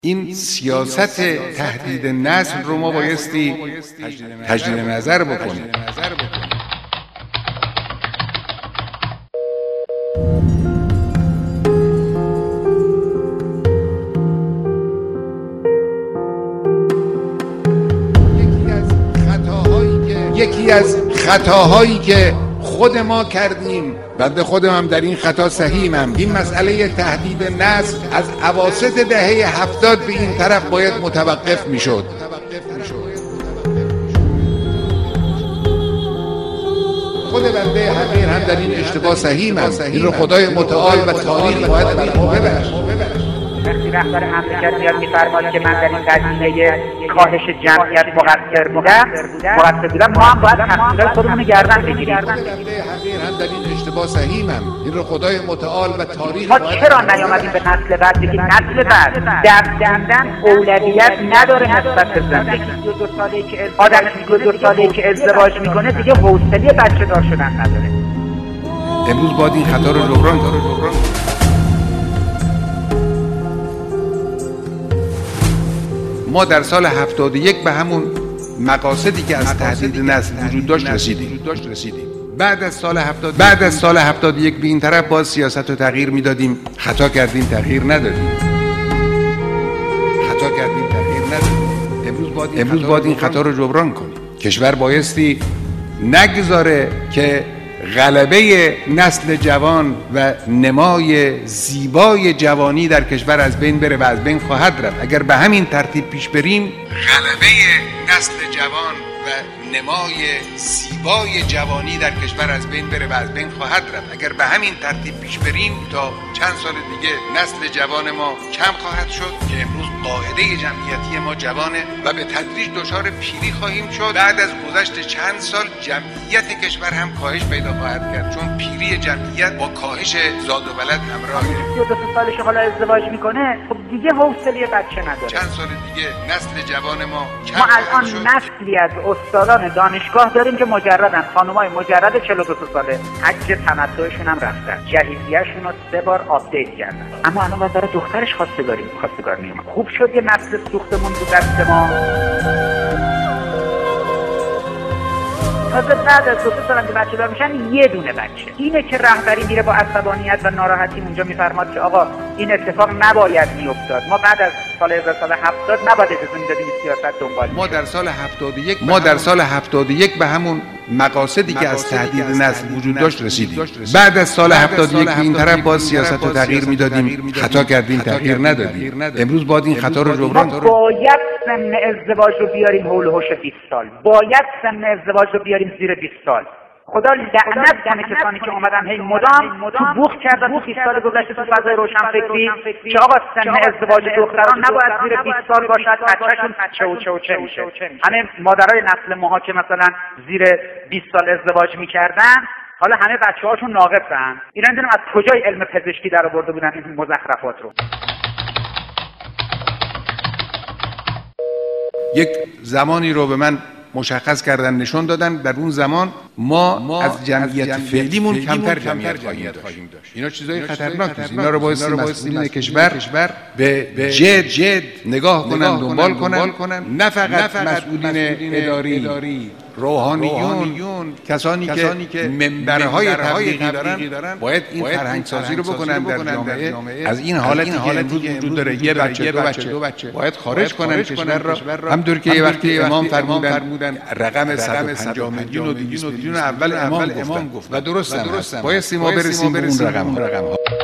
این سیاست تهدید نسل رو ما بایستی تجدید نظر بکنیم. یکی از خطاهایی که خود ما کردیم، بنده خودم هم در این خطا سهیمم، این مسئله تهدید نسل از اواسط دهه 70 به این طرف باید متوقف میشد. خود بنده حقیر هم در این اشتباه سهیمم. این رو خدای متعال و تاریخ باید بر ما ببخشد. وقتی رهبر مملکت میاد میفرماد که من در این قضیه کاهش جمعیت مقصر بودم، ما هم باید تقصیرات خودمون رو گردن بگیریم. حقیر هم در این اشتباه سهیمم. این رو خدای متعال و تاریخ ما چرا نیامدیم به نسل بعد بگیم نسل بعد دردن اولویت نداره نسبت به زندگی. 32 ساله‌ای که ازدواج میکنه دیگه حوصله بچه دار شدن نداره. امروز باید این خطا رو جبران کنیم. ما در سال 71 به همون مقاصدی که از تهدید نسل وجود داشت رسیدیم. بعد از سال 71 به این طرف باز سیاست رو تغییر میدادیم. خطا کردیم تغییر ندادیم. امروز باید این خطا رو جبران کنیم. کشور بایستی نگذاره که غلبه نسل جوان و نمای زیبای جوانی در کشور از بین بره و از بین خواهد رفت. اگر به همین ترتیب پیش بریم، غلبه نسل جوان و نمای زیبای جوانی در کشور از بین بره و از بین خواهد رفت. اگر به همین ترتیب پیش بریم، تا چند سال دیگه نسل جوان ما کم خواهد شد که امروز قاعده جمعیتی ما جوانه و به تدریج دچار پیری خواهیم شد. بعد از گذشت چند سال جمعیت کشور هم کاهش پیدا خواهد کرد، چون پیری جمعیت با کاهش زاد و ولد همراهه. 32 سالش حالا ازدواج میکنه، خب دیگه حوصله بچه نداره. چند سال دیگه نسل جوان ما کم ما الان نسلی از استادان دانشگاه داریم که مجردن، خانمای مجرد 42 ساله، حج تمتعشون هم رفتن، جهیزیه‌شون رو 3 بار آپدیت کردن، اما الان واسه دخترش خواستگار میومد. خوب شد یه نسل سوختمون تو دست ما. تازه بعد از 2 سال که بچه دار میشن یه دونه بچه. اینه که رهبری میره با عصبانیت و ناراحتی اونجا میفرماد که آقا این اتفاق نباید میافتاد. ما بعد از سال 70 نباید اجازه میدادیم سیاست دنبال. ما در سال 71 به همون مقاصدی که از تهدید نسل وجود داشت رسیدیم. بعد از سال 71 به این طرف باز سیاست رو تغییر میدادیم. خطا کردیم تغییر ندادیم. امروز باید این خطا رو جبران کنیم. باید سن ازدواج رو بیاریم حول و حوش 20 سال. باید سن ازدواج رو بیاریم زیر 20 سال. خدا لعنت کنه کسانی که اومدن هی مدام تو بوخ کردن تو 20 سال گذشته تو فضای روشنفکری که آقا سن ازدواج دختران نباید زیر 20 سال باشد، بچه‌شون چه میشه. همه مادرای نسل ماها که مثلا زیر 20 سال ازدواج میکردن حالا همه بچه‌هاشون ناقصن. اینا نمیدونم از کجای علم پزشکی در آورده بودن این مزخرفات رو. یک زمانی رو به من مشخص کردن، نشون دادن در اون زمان ما از جمعیت فعلیمون کمتر جمعیت خواهیم داشت. اینا چیزای خطرناکه. اینا رو باید مسئولین کشور به جد نگاه کنن، دنبال کنن. نه فقط مسئولین اداری، روحانیون، کسانی که منبرهای تبلیغی دارن باید این فرهنگ سازی رو بکنن در جامعه. از این حالتی که امروز وجود داره، یه بچه دو بچه باید خارج کنن کشور را. همونطور که یه وقتی امام فرمودن رقم 150 میلیون و 200 میلیون اول امام گفت و درست بایستی ما برسیم به اون رقم ها.